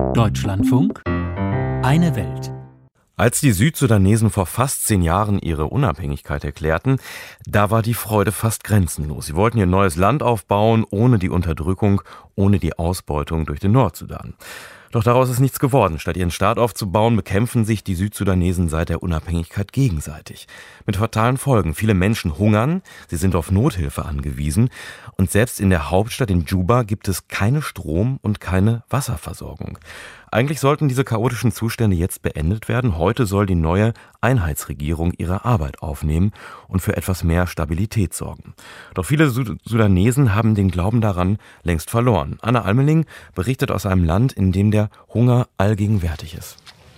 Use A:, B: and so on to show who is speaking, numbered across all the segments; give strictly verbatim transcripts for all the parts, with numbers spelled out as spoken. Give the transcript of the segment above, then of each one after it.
A: Deutschlandfunk, eine Welt.
B: Als die Südsudanesen vor fast zehn Jahren ihre Unabhängigkeit erklärten, da war die Freude fast grenzenlos. Sie wollten ihr neues Land aufbauen, ohne die Unterdrückung, ohne die Ausbeutung durch den Nordsudan. Doch daraus ist nichts geworden. Statt ihren Staat aufzubauen, bekämpfen sich die Südsudanesen seit der Unabhängigkeit gegenseitig. Mit fatalen Folgen. Viele Menschen hungern, sie sind auf Nothilfe angewiesen. Und selbst in der Hauptstadt in Juba gibt es keine Strom- und keine Wasserversorgung. Eigentlich sollten diese chaotischen Zustände jetzt beendet werden. Heute soll die neue Einheitsregierung ihre Arbeit aufnehmen und für etwas mehr Stabilität sorgen. Doch viele Sudanesen haben den Glauben daran längst verloren. Anna Almeling berichtet aus einem Land, in dem der Hunger allgegenwärtig ist.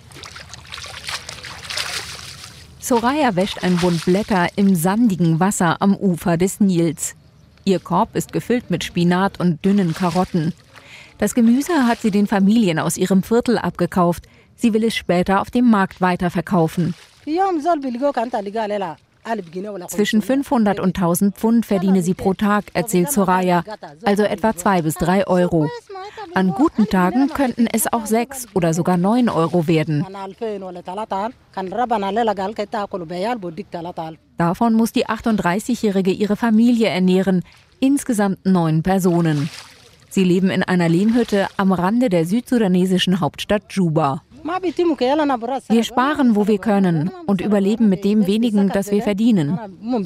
C: Soraya wäscht ein Bund Blätter im sandigen Wasser am Ufer des Nils. Ihr Korb ist gefüllt mit Spinat und dünnen Karotten. Das Gemüse hat sie den Familien aus ihrem Viertel abgekauft. Sie will es später auf dem Markt weiterverkaufen. Zwischen fünfhundert und tausend Pfund verdiene sie pro Tag, erzählt Soraya, also etwa zwei bis drei Euro. An guten Tagen könnten es auch sechs oder sogar neun Euro werden. Davon muss die achtunddreißigjährige ihre Familie ernähren, insgesamt neun Personen. Sie leben in einer Lehmhütte am Rande der südsudanesischen Hauptstadt Juba. Wir sparen, wo wir können und überleben mit dem wenigen, das wir verdienen.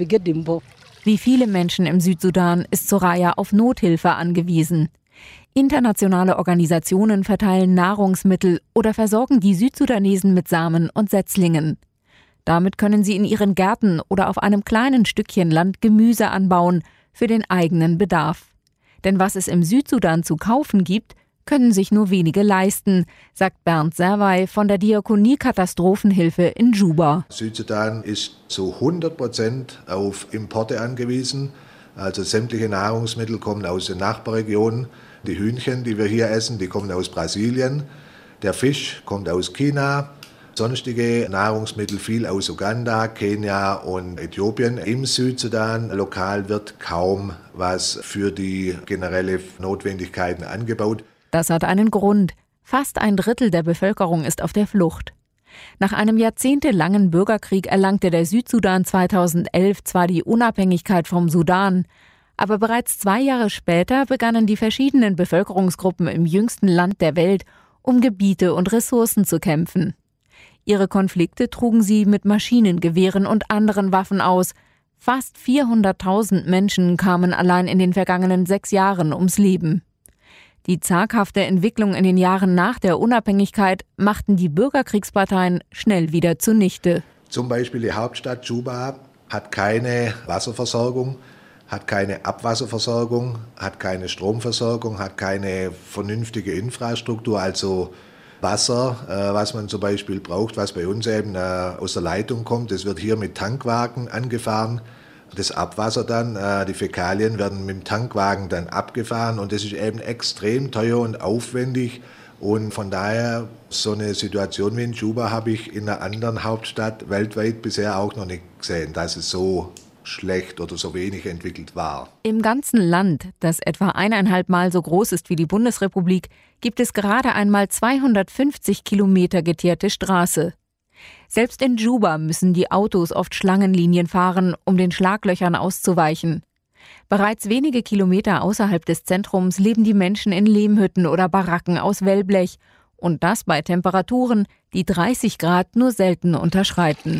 C: Wie viele Menschen im Südsudan ist Soraya auf Nothilfe angewiesen. Internationale Organisationen verteilen Nahrungsmittel oder versorgen die Südsudanesen mit Samen und Setzlingen. Damit können sie in ihren Gärten oder auf einem kleinen Stückchen Land Gemüse anbauen für den eigenen Bedarf. Denn was es im Südsudan zu kaufen gibt, können sich nur wenige leisten, sagt Bernd Servay von der Diakonie-Katastrophenhilfe in Juba.
D: Südsudan ist zu hundert Prozent auf Importe angewiesen. Also sämtliche Nahrungsmittel kommen aus den Nachbarregionen. Die Hühnchen, die wir hier essen, die kommen aus Brasilien. Der Fisch kommt aus China. Sonstige Nahrungsmittel viel aus Uganda, Kenia und Äthiopien. Im Südsudan lokal wird kaum was für die generelle Notwendigkeiten angebaut.
C: Das hat einen Grund. Fast ein Drittel der Bevölkerung ist auf der Flucht. Nach einem jahrzehntelangen Bürgerkrieg erlangte der Südsudan zweitausendelf zwar die Unabhängigkeit vom Sudan, aber bereits zwei Jahre später begannen die verschiedenen Bevölkerungsgruppen im jüngsten Land der Welt um Gebiete und Ressourcen zu kämpfen. Ihre Konflikte trugen sie mit Maschinengewehren und anderen Waffen aus. Fast vierhunderttausend Menschen kamen allein in den vergangenen sechs Jahren ums Leben. Die zaghafte Entwicklung in den Jahren nach der Unabhängigkeit machten die Bürgerkriegsparteien schnell wieder zunichte.
D: Zum Beispiel die Hauptstadt Juba hat keine Wasserversorgung, hat keine Abwasserversorgung, hat keine Stromversorgung, hat keine vernünftige Infrastruktur, also Wasser, äh, was man zum Beispiel braucht, was bei uns eben äh, aus der Leitung kommt, das wird hier mit Tankwagen angefahren. Das Abwasser dann, äh, die Fäkalien werden mit dem Tankwagen dann abgefahren und das ist eben extrem teuer und aufwendig. Und von daher, so eine Situation wie in Juba habe ich in einer anderen Hauptstadt weltweit bisher auch noch nicht gesehen, dass es so schlecht oder so wenig entwickelt war.
C: Im ganzen Land, das etwa eineinhalb Mal so groß ist wie die Bundesrepublik, gibt es gerade einmal zweihundertfünfzig Kilometer geteerte Straße. Selbst in Juba müssen die Autos oft Schlangenlinien fahren, um den Schlaglöchern auszuweichen. Bereits wenige Kilometer außerhalb des Zentrums leben die Menschen in Lehmhütten oder Baracken aus Wellblech. Und das bei Temperaturen, die dreißig Grad nur selten unterschreiten.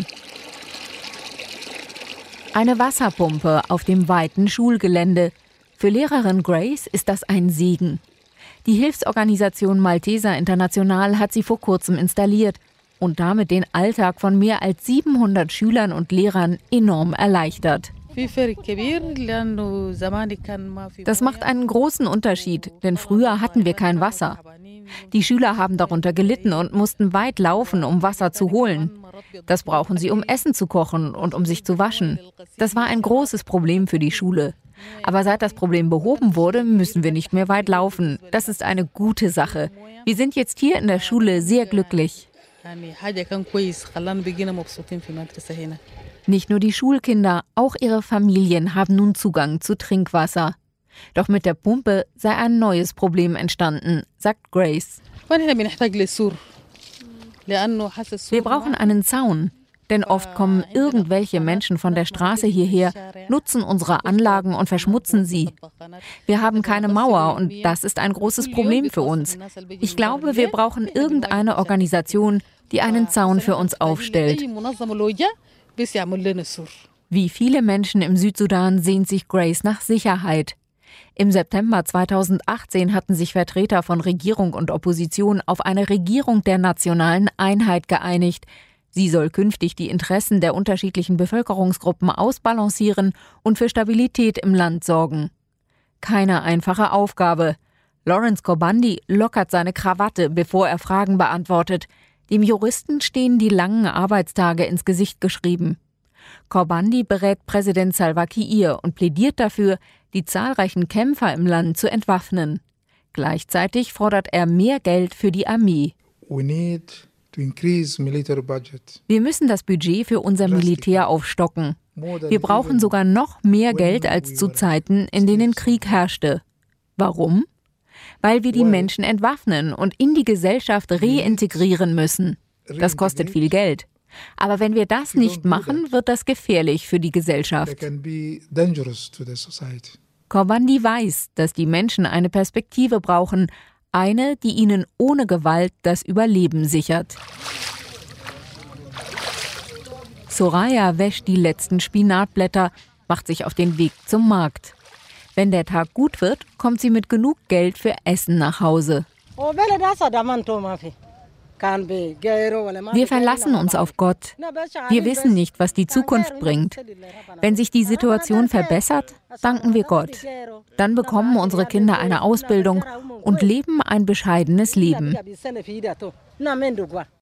C: Eine Wasserpumpe auf dem weiten Schulgelände. Für Lehrerin Grace ist das ein Segen. Die Hilfsorganisation Malteser International hat sie vor kurzem installiert und damit den Alltag von mehr als siebenhundert Schülern und Lehrern enorm erleichtert. Das macht einen großen Unterschied, denn früher hatten wir kein Wasser. Die Schüler haben darunter gelitten und mussten weit laufen, um Wasser zu holen. Das brauchen sie, um Essen zu kochen und um sich zu waschen. Das war ein großes Problem für die Schule. Aber seit das Problem behoben wurde, müssen wir nicht mehr weit laufen. Das ist eine gute Sache. Wir sind jetzt hier in der Schule sehr glücklich. Nicht nur die Schulkinder, auch ihre Familien haben nun Zugang zu Trinkwasser. Doch mit der Pumpe sei ein neues Problem entstanden, sagt Grace. Wir brauchen einen Zaun, denn oft kommen irgendwelche Menschen von der Straße hierher, nutzen unsere Anlagen und verschmutzen sie. Wir haben keine Mauer und das ist ein großes Problem für uns. Ich glaube, wir brauchen irgendeine Organisation, die einen Zaun für uns aufstellt. Wie viele Menschen im Südsudan sehnt sich Grace nach Sicherheit. Im September zweitausendachtzehn hatten sich Vertreter von Regierung und Opposition auf eine Regierung der nationalen Einheit geeinigt. Sie soll künftig die Interessen der unterschiedlichen Bevölkerungsgruppen ausbalancieren und für Stabilität im Land sorgen. Keine einfache Aufgabe. Lawrence Kobandi lockert seine Krawatte, bevor er Fragen beantwortet. Dem Juristen stehen die langen Arbeitstage ins Gesicht geschrieben. Kobandi berät Präsident Salva Kiir und plädiert dafür, die zahlreichen Kämpfer im Land zu entwaffnen. Gleichzeitig fordert er mehr Geld für die Armee. Wir müssen das Budget für unser Militär aufstocken. Wir brauchen sogar noch mehr Geld als zu Zeiten, in denen Krieg herrschte. Warum? Weil wir die Menschen entwaffnen und in die Gesellschaft reintegrieren müssen. Das kostet viel Geld. Aber wenn wir das nicht machen, wird das gefährlich für die Gesellschaft. Kobandi weiß, dass die Menschen eine Perspektive brauchen, eine, die ihnen ohne Gewalt das Überleben sichert. Soraya wäscht die letzten Spinatblätter, macht sich auf den Weg zum Markt. Wenn der Tag gut wird, kommt sie mit genug Geld für Essen nach Hause. Wir verlassen uns auf Gott. Wir wissen nicht, was die Zukunft bringt. Wenn sich die Situation verbessert, danken wir Gott. Dann bekommen unsere Kinder eine Ausbildung und leben ein bescheidenes Leben.